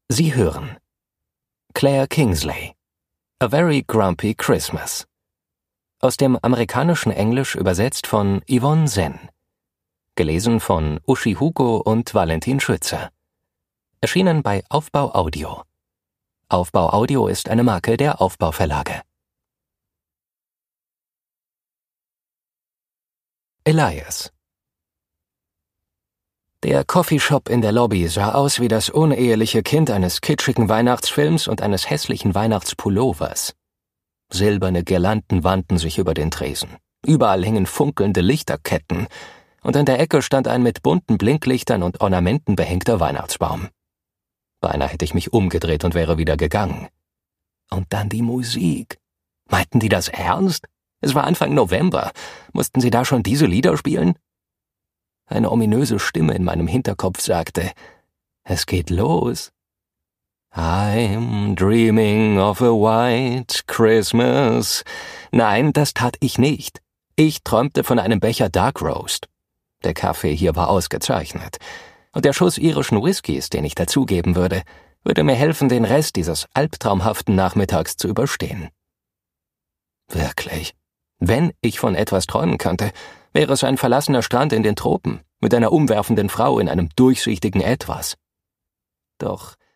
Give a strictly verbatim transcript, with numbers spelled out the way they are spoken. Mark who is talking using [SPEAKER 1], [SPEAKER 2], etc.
[SPEAKER 1] Sie hören Claire Kingsley, A Very Grumpy Christmas. Aus dem amerikanischen Englisch übersetzt von Yvonne Senn. Gelesen von Uschi Hugo und Valentin Schütze. Erschienen bei Aufbau Audio. Aufbau Audio ist eine Marke der Aufbau Verlage. Elias. Der Coffeeshop in der Lobby sah aus wie das uneheliche Kind eines kitschigen Weihnachtsfilms und eines hässlichen Weihnachtspullovers. Silberne Girlanden wandten sich über den Tresen. Überall hingen funkelnde Lichterketten, und an der Ecke stand ein mit bunten Blinklichtern und Ornamenten behängter Weihnachtsbaum. Beinahe hätte ich mich umgedreht und wäre wieder gegangen. Und dann die Musik. Meinten die das ernst? Es war Anfang November. Mussten sie da schon diese Lieder spielen? Eine ominöse Stimme in meinem Hinterkopf sagte, es geht los. I'm dreaming of a white Christmas. Nein, das tat ich nicht. Ich träumte von einem Becher Dark Roast. Der Kaffee hier war ausgezeichnet. Und der Schuss irischen Whiskys, den ich dazugeben würde, würde mir helfen, den Rest dieses albtraumhaften Nachmittags zu überstehen. Wirklich, wenn ich von etwas träumen könnte, wäre es ein verlassener Strand in den Tropen, mit einer umwerfenden Frau in einem durchsichtigen Etwas. Doch